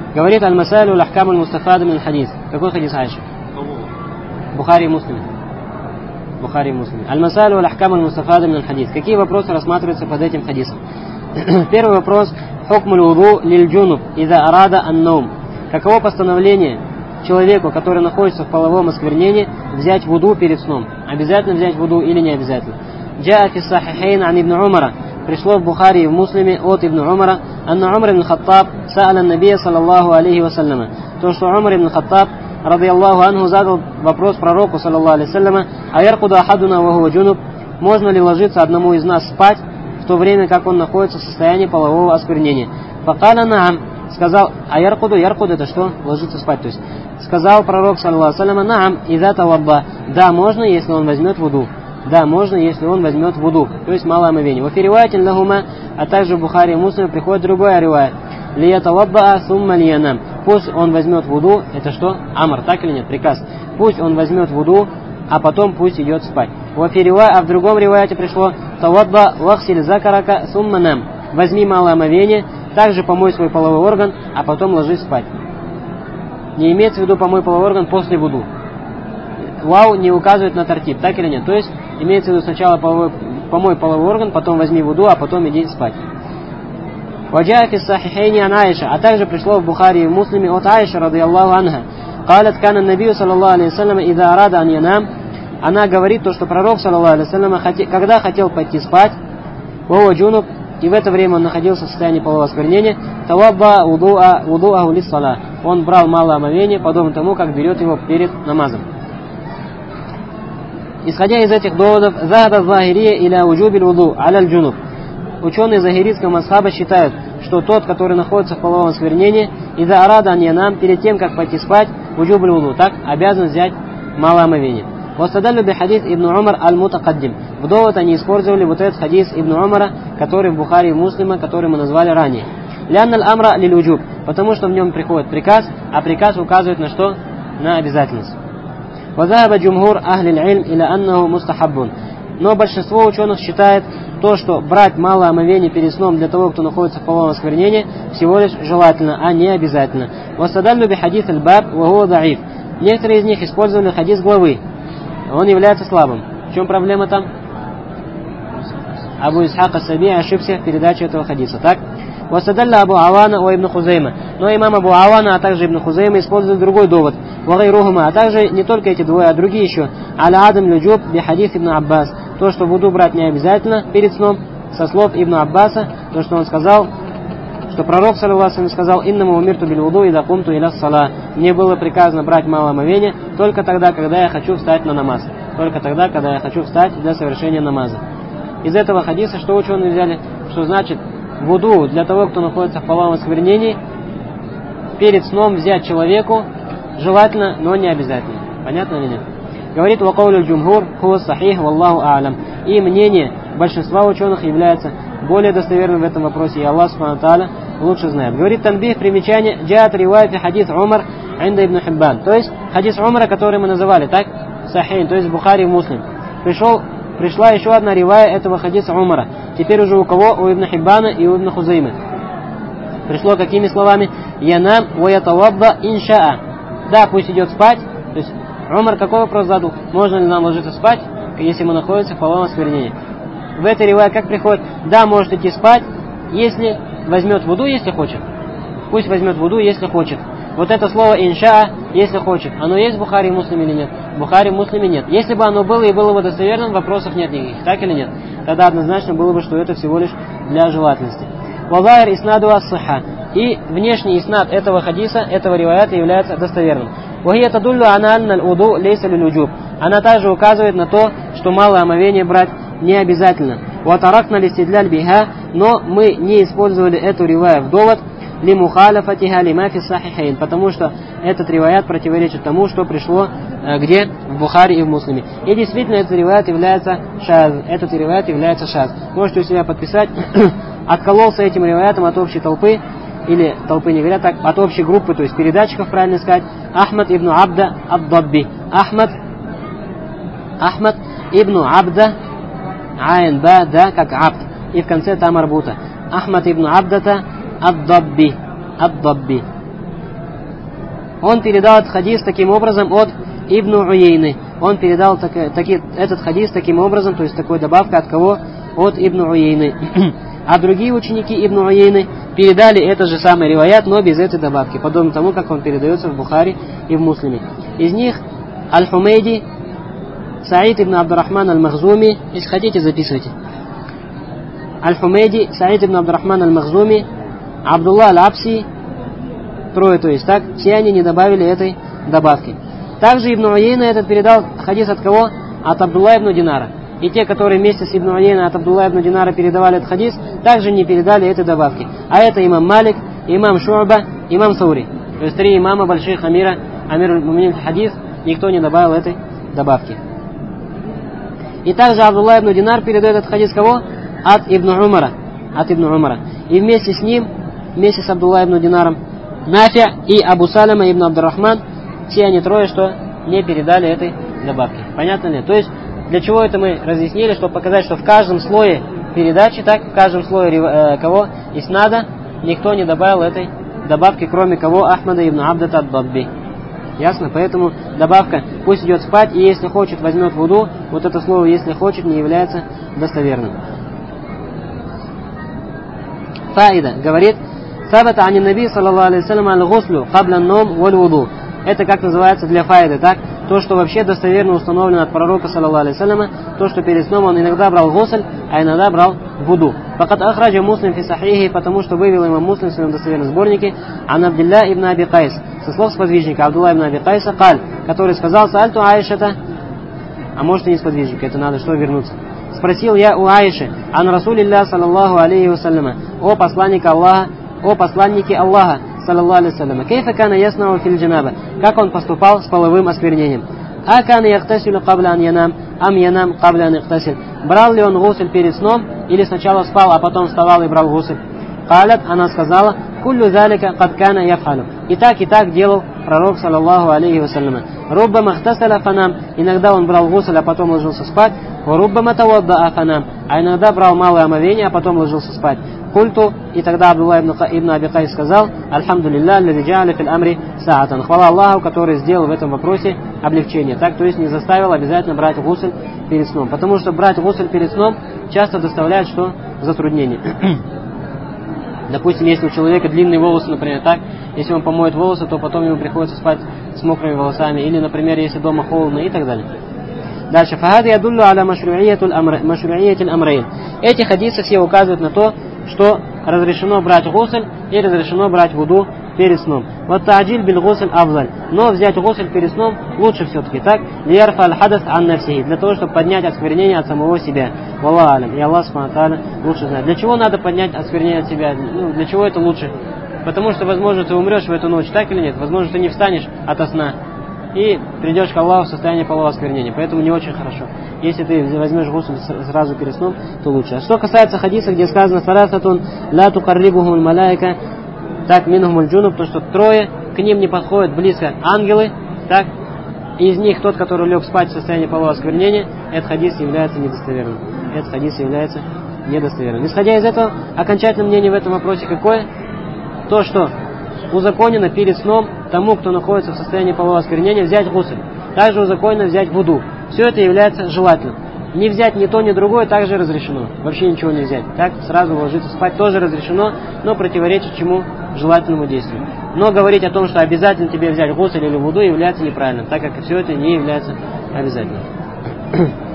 Говорит аль-масалю лахкаму аль-мустафада мин хадис. Какой хадис Айши? Бухари и Муслим. Бухари и Муслим. Аль-масалю лахкаму аль-мустафада мин хадис. Какие вопросы рассматриваются под этим хадисом? Первый вопрос. Хукму аль-вуду лиль-джунуб иза арада ан-наум. Каково постановление человеку, который находится в половом осквернении, взять вуду перед сном? Обязательно взять вуду или не обязательно? Джаа фи сахихейн ан ибн Умара. Пришло в Бухари и в Муслиме от ибн Умара, анна Умар ибн Хаттаб са'аля набия саллаллаху алейхи вассаляма. То, что Умар ибн Хаттаб радийаллаху анху задал вопрос пророку саллаллаху алейхи вассаляма, а яркуду ахадуна ва хува джунуб, можно ли ложиться одному из нас спать в то время, как он находится в состоянии полового осквернения? Факаля наам. Сказал, а яркуду это что? Ложиться спать. То есть сказал пророк саллаллаху алейхи вассаляма, наам иза тавабба. Да, можно, если он возьмет вуду. Да, можно, если он возьмет вуду, то есть малое омовение. Во фириваятин лахума, а также в Бухари и Муслиме приходит другая ривая. Лиятаваббаа сумма лиянам. Пусть он возьмет вуду, это что? Амар, так или нет? Приказ. Пусть он возьмет вуду, а потом пусть идет спать. Во фиривая, а в другом риваяте пришло тавабба вахсиль закарака сумма нам. Возьми малое омовение, также помой свой половой орган, а потом ложись спать. Не имеется в виду помой половой орган после вуду. Вау не указывает на тартиб, так или нет? То есть имеется в виду сначала помой половой орган, потом возьми вуду, а потом иди спать. Ваджаа фи сахихейни ан Айша, а также пришло в Бухари и в Муслиме от Айши радийаллаху анха. Калят кана набию саллаллаху алейхи вассалям иза арада ан янам. Она говорит то, что пророк саллаллаху алейхи вассалям, когда хотел пойти спать, вова джунуб, и в это время он находился в состоянии полового осквернения, тавабба вудуаху лиссала. Он брал малое омовение, подобно тому, как берет его перед намазом. Исходя из этих доводов, захаба захирия иля уджубиль вуду аля джунуб. Ученые захиритского мазхаба считают, что тот, который находится в половом осквернении, иза арада ан янам, перед тем, как пойти спать, уджубиль вуду, так, обязан взять малое омовение. Вастадаллю би хадис ибн Умар аль-мутакаддим. В довод они использовали вот этот хадис ибн Умара, который в Бухари и Муслима, который мы назвали ранее. Лянна аль-амра лиль уджуб, потому что в нем приходит приказ, а приказ указывает на что? На обязательность. وذهب جمهور أهل العلم إلى أنه مستحب. Но большинство ученых считает то, что брать малое омовение перед сном для того, кто находится в половом осквернении, всего лишь желательно, а не обязательно. وَاسْتَدَلُّ بِحَدِيثِ الْبَابِ وَهُوَ ضَعِيفٌ. Некоторые из них использовали хадис главы. Он является слабым. В чем проблема там? Абу Исхак ас-Саби ошибся в передаче этого хадиса. Так? Васадалля Абу Авана о Ибн Хузейма. Но имам Абу Авана, а также Ибн Хузейма используют другой довод. Вагайрухума, а также не только эти двое, а другие еще. Аля Адам Люджуб би хадис Ибн Аббас. То, что вуду брать не обязательно перед сном, со слов Ибн Аббаса, то, что он сказал, что пророк, саллаллаху алейхи ва саллям, сказал: «Иннаму умирту биль вуду ида кумту иля ссала». Мне было приказано брать малое омовение только тогда, когда я хочу встать на намаз. Только тогда, когда я хочу встать для совершения намаза. Из этого хадиса что ученые взяли? Что значит вуду для того, кто находится в половом осквернении, перед сном взять человеку желательно, но не обязательно. Понятно или нет? Говорит вакаулю джумхур хуа сахих валлаху а'лам. И мнение большинства ученых является более достоверным в этом вопросе, и Аллах субхану тааля лучше знает. Говорит танбих, примечание, джаат ривайт хадис Умар инда ибн Хиббан. То есть хадис Умара, который мы называли, так? Сахин, то есть Бухари и Муслим. Пришла еще одна ривая этого хадиса Умара. Теперь уже у кого? У Ибн Хиббана и у Ибн Хузеймы. Пришло какими словами? Янам ва ятавабба иншаа. Да, пусть идет спать. То есть Умар какой вопрос задал? Можно ли нам ложиться спать, если мы находимся в половом осквернении? В этой ривае как приходит? Да, может идти спать, если возьмет вуду, если хочет. Пусть возьмет вуду, если хочет. Вот это слово иншаа, если хочет, оно есть в Бухари и Муслиме или нет? В Бухари и Муслиме нет. Если бы оно было и было бы достоверным, вопросов нет никаких, так или нет? Тогда однозначно было бы, что это всего лишь для желательности. Вазаир иснаду ас-сиха. И внешний иснад этого хадиса, этого риваята является достоверным. Вахия тадуллю ана анна аль-уду лейса лиль-уджуб. Она также указывает на то, что малое омовение брать не обязательно. Ватаракна листидляль биха, но мы не использовали эту риваю в довод, лимухаляфатиха лима фи сахихейн, потому что этот риваят противоречит тому, что пришло где? В Бухари и в Муслиме. И действительно этот риваят является шаз. Этот риваят является шаз. Можете у себя подписать. Откололся этим риваятом от общей толпы, или толпы не говорят так, от общей группы, то есть передатчиков, правильно сказать, Ахмад ибн Абда ад-Дабби. Ахмад ибн Абда, айн ба, да, как Абд. И в конце там арбута. Ахмад ибн Абдата ад-Дабби. Он передал этот хадис таким образом от Ибн Уейны. Он передал этот хадис таким образом, то есть такой добавкой от кого? От Ибн Уейны. А другие ученики Ибн Уейны передали этот же самый риваят, но без этой добавки, подобно тому, как он передается в Бухари и в Муслиме. Из них Аль-Хумейди, Саид ибн Абдурахман Аль-Махзуми, если хотите, записывайте. Аль-Хумейди, Саид ибн Абдурахман Аль-Махзуми, Абдулла Аль-Абси, трое, то есть так, все они не добавили этой добавки. Также Ибн Уейна этот передал хадис от кого? От Абдулла ибн Динара. И те, которые вместе с Ибн Уейна от Абдулла ибн Динара передавали этот хадис, также не передали этой добавки. А это имам Малик, имам Шу'ба, имам Саури. То есть три имама больших амир аль-муминин хадис, никто не добавил этой добавки. И также Абдулла ибн Динар передает этот хадис кого? От Ибн Умара. От Ибн Умара. И вместе с ним, вместе с Абдулла ибн Динаром, Нафи и Абу Салама ибн Абдуррахман, все они трое, что не передали этой добавки. Понятно ли? То есть, для чего это мы разъяснили, чтобы показать, что в каждом слое передачи, так, в каждом слое кого? Иснада, никто не добавил этой добавки, кроме кого? Ахмада ибн Абдата ад-Дабби. Ясно? Поэтому добавка пусть идет спать, и если хочет, возьмет вуду, вот это слово «если хочет» не является достоверным. Фаида говорит: «Сабата ани наби саллаллаху алейхи вассалям аль-гуслю кабля ан-ном валь-вуду». Это как называется для файды, так? То, что вообще достоверно установлено от пророка саллаллаху алейхи вассаляма, то, что перед сном он иногда брал гусль, а иногда брал вуду. Факат ахраджа муслим фи сахихи, потому что вывел имам Муслим в своем достоверном сборнике ан Абдилля ибн Аби Кайс, со слов сподвижника Абдулла ибн Аби Кайса, каль, который сказал: «Сальту Аишата», а может и не сподвижника, это надо что вернуться. Спросил я у Аиши: «Ан Расулилля саллаллаху алейхи вассаляма», о посланнике Аллаха, саллаллаху алейхи вассаляма, кейфа кана яснау фил джанаба, как он поступал с половым осквернением. А кана яхтасилю кабля ан янам, ам янам кабля ан яхтасиль, брал ли он гусль перед сном, или сначала спал, а потом вставал и брал гусль? Калят, она сказала: «Куллю залика кад кана яфхалю». И так делал пророк, саллаллаху алейхи вассаляма. Руббама хтасаля фанам, иногда он брал гусль, а потом ложился спать. Руббама тавадда фанам, а иногда брал малое омовение, а потом ложился спать. Культу, и тогда Абдулла ибн Аби Кайс сказал: «Альхамдулилля, аллази джа'аля фил амри саатан». Хвала Аллаху, который сделал в этом вопросе облегчение. Так, то есть не заставил обязательно брать гусль перед сном. Потому что брать гусль перед сном часто доставляет что? Затруднение. Допустим, если у человека длинные волосы, например, так, если он помоет волосы, то потом ему приходится спать с мокрыми волосами. Или, например, если дома холодно и так далее. Дальше. «Фахады ядуллю аля машру'iятиль амрейн». Эти хадисы все указывают на то, что разрешено брать гусль и разрешено брать вуду перед сном. Вот та'аджиль бил гусль афзаль. Но взять гусль перед сном лучше все-таки, так? Лиярфа аль-хадас ан нафсихи. Для того, чтобы поднять осквернение от самого себя. Валлаху алям. И Аллах субхану ва тааля лучше знает. Для чего надо поднять осквернение от себя? Ну, для чего это лучше? Потому что, возможно, ты умрешь в эту ночь, так или нет? Возможно, ты не встанешь ото сна и придешь к Аллаху в состоянии полного осквернения. Поэтому не очень хорошо. Если ты возьмешь гусль сразу перед сном, то лучше. А что касается хадиса, где сказано: «Саласатун ла тукаррибухумуль малайка», так, минхумуль джунуб, то, что трое, к ним не подходят близко ангелы, так, из них тот, который лег спать в состоянии полного осквернения, этот хадис является недостоверным. Этот хадис является недостоверным. Исходя из этого, окончательное мнение в этом вопросе какое? То, что узаконено перед сном тому, кто находится в состоянии полового осквернения, взять гусль. Также узаконено взять вуду. Все это является желательным. Не взять ни то, ни другое также разрешено. Вообще ничего не взять. Так, сразу ложиться спать тоже разрешено, но противоречит чему? Желательному действию. Но говорить о том, что обязательно тебе взять гусль или вуду, является неправильным, так как все это не является обязательным.